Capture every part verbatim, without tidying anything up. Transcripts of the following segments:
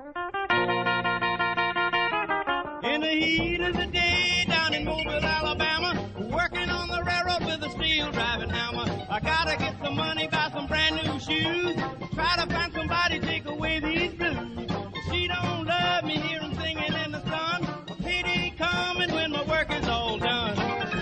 In the heat of the day down in Mobile, Alabama, working on the railroad with a steel driving hammer. I gotta get some money, buy some brand new shoes, try to find somebody to take away these blues. She don't love me, hear 'em singing in the sun. A pity coming when my work is all done.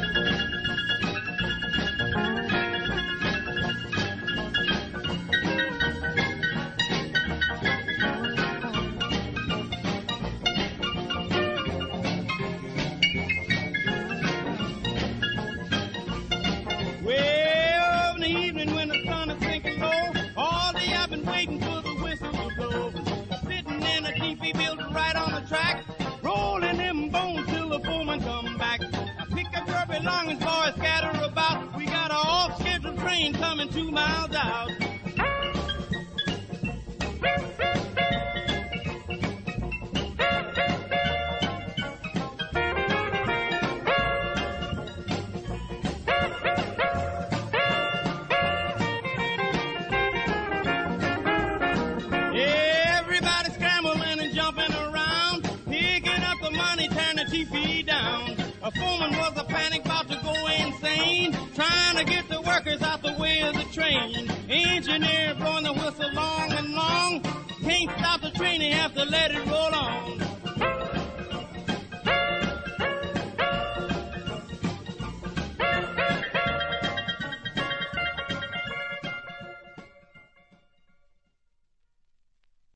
Well, in the evening when the sun is sinking low, all day I've been waiting for the whistle to blow. Sitting in a teepee built right on the track, rolling them bones till the foreman come back. I pick up your belongings, boys, scatter about. We got a off-schedule train coming two miles out. Everybody scrambling and jumping around, picking up the money, tearing the T V down. A foreman was a panic, about to go insane, trying to get the workers out the way of the train. Engineer blowing the whistle long and long, can't stop the train, they have to let it roll on.